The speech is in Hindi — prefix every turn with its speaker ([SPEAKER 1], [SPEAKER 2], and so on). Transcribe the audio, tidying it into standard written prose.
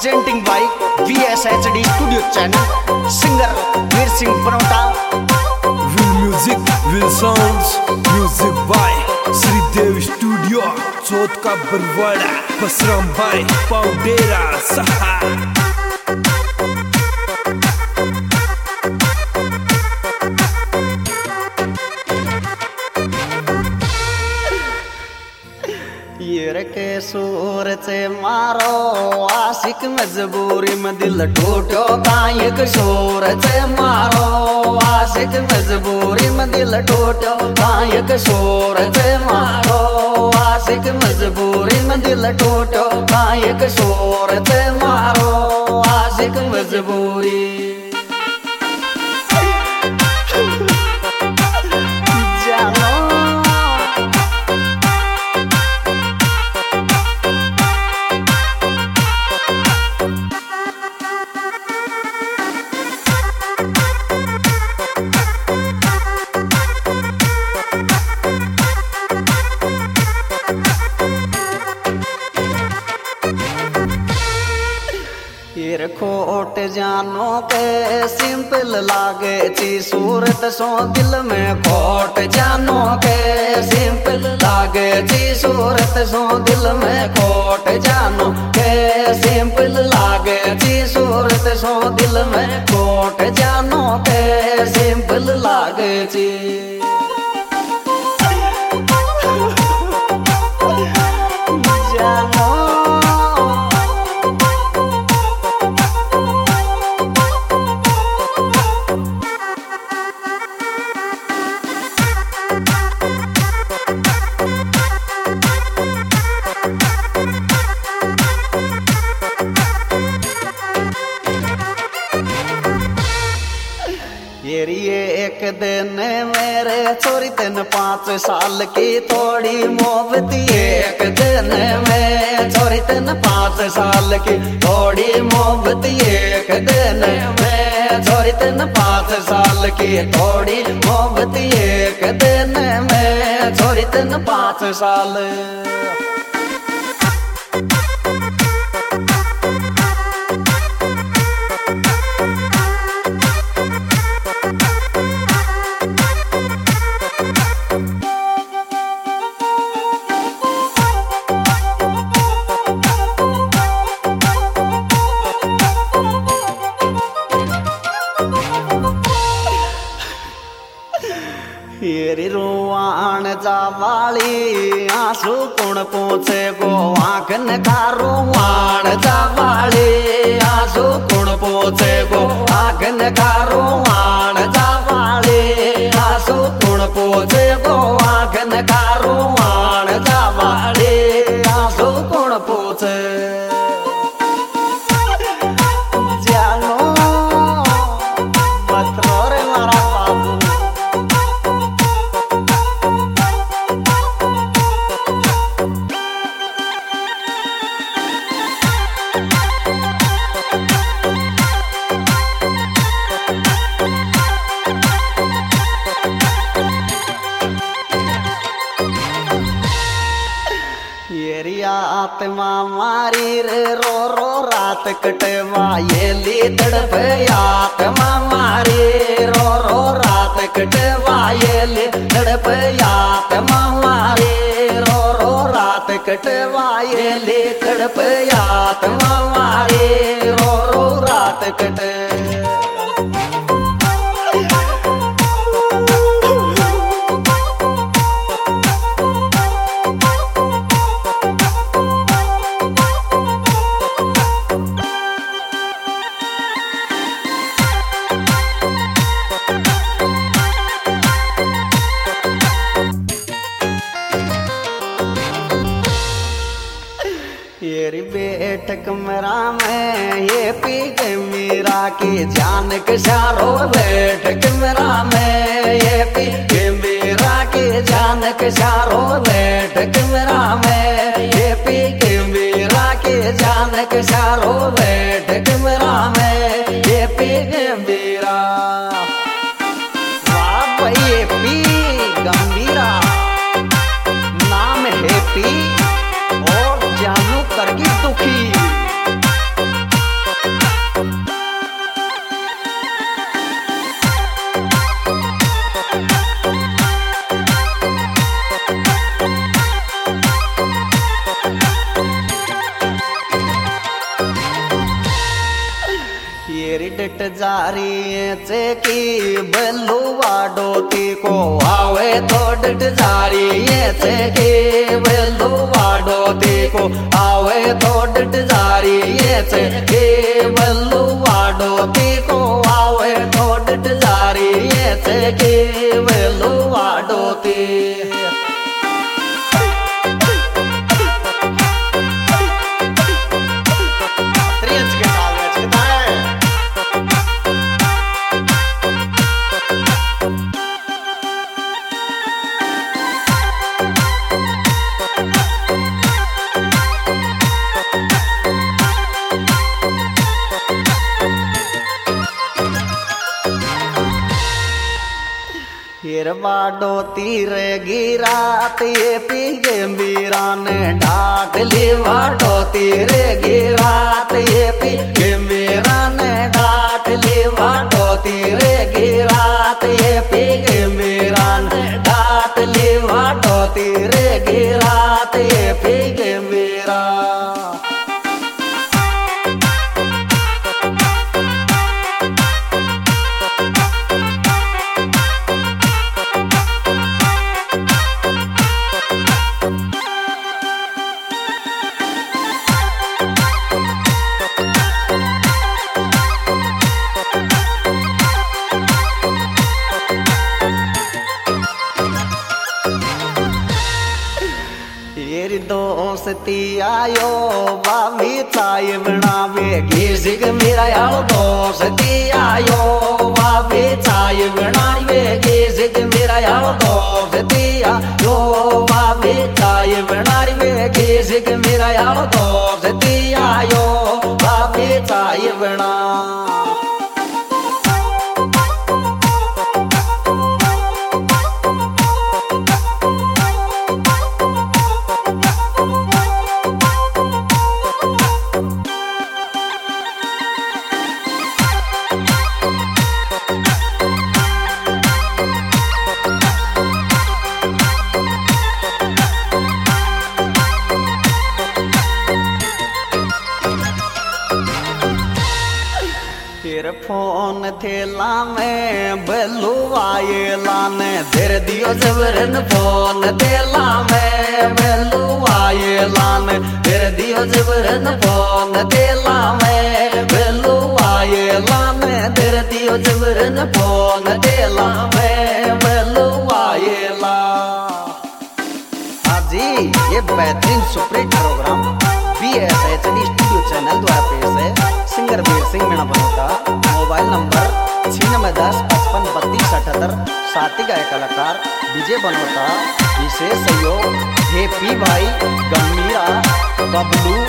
[SPEAKER 1] presenting by VSHD Studio Channel, singer Veer Singh Panota.
[SPEAKER 2] Will music, will sounds, music by Sri Dev Studio, Chot ka Barwada, Pasram by Paudera Saha.
[SPEAKER 1] ये के सूर से मारो आशिक मजबूरी में दिल टूटो गायक शोर से मारो आशिक मजबूरी में दिल टूटो गायक शोर से मारो आशिक मजबूरी में दिल टूटो गायक शोर से मारो आशिक मजबूरी। खोट जानो के सिंपल लागे ची सूरत सो दिल में खोट जानो के सिंपल लागे ची सूरत सो दिल में खोट जानो के सिंपल लागे ची सूरत सो दिल में खोट जानो के सिंपल लागे ची। एक दिन मेरे छोरी तेन 5 साल की थोड़ी मोहब्बत एक दिन में छोरी तेन 5 साल की थोड़ी मोहब्बत एक दिन में छोरी तेन 5 साल की थोड़ी मोहब्बत एक दिन में छोरी तेन 5 साल। येरी रोवाण जावाली आंसू कुण पोछे गो आंखन का रोवाण जावाली आंसू कुण पोछे गो आंखन का रोवाण जावाली आंसू कुण पोछे गो आंखन का रोवाण जावाली आंसू कुण पोछे। जानो मत रो रे मारा बाबू। आत्मा मारी रे रो रो रात कटवा ये ली तड़प आत्मा मारी रो रो रात कटवा ये ली तड़प आत्मा मारी रो रो रात कटवा ये ली तड़प आत्मा मारी रो रो रात कट। येरी बैठक मेरा में ये पी के मीरा की जान के सारो बैठक मेरा में ये पी के मीरा की जान के सारो बैठक मेरा में ये पी के मीरा की जान के सारो बैठक मेरा में ये पी के मीरा। वाह भाई ये पी गंभीरा नाम है पी और जानू करगी दुखी। डिट जारी की बल्लू वाडोती को आवे तो डिट जारी की बल्लू वाडोती को आवे तो डिट जारी की बल्लू वाडोती को आवे तो डिट जारी की बल्लू वाडोती वाडो तीर गिरात ये पीगे मीरा ने ढाट ली वाडो तीर गिरात ये पीगे मीरा ने ढाट ली वाडो तीर गिरात ये पीगे मीरा ने ढाट ली वाडो तीर गिरात ये पीगे मीरा दोस्ती आयो बाबी चाय बनावे घिसिक मेरा यार दोस्ती आयो बाबी चाय बनावे घिसिक मेरा यार दोस्ती आयो बाबी चाय बनावे घिसिक मेरा यार दोस्ती आयो बाबी चाय बना फोन थेला में बल्लू आए लाने धीर दियो जबरन फोन थेला में बल्लू आए लाने धीर दियो जबरन फोन थेला में बल्लू आए लाने धीर दियो जबरन फोन थेला में बल्लू आए ला। हाँ जी, ये बेहतरीन superhit programme BSHD studio channel द्वारा पेश है। Singer Veer Singh Meena Banota, mobile number 9610553278। साथी गायक कलाकार विजय बनोटा। विशेष सहयोग हेपी भाई गंभीरा बबलू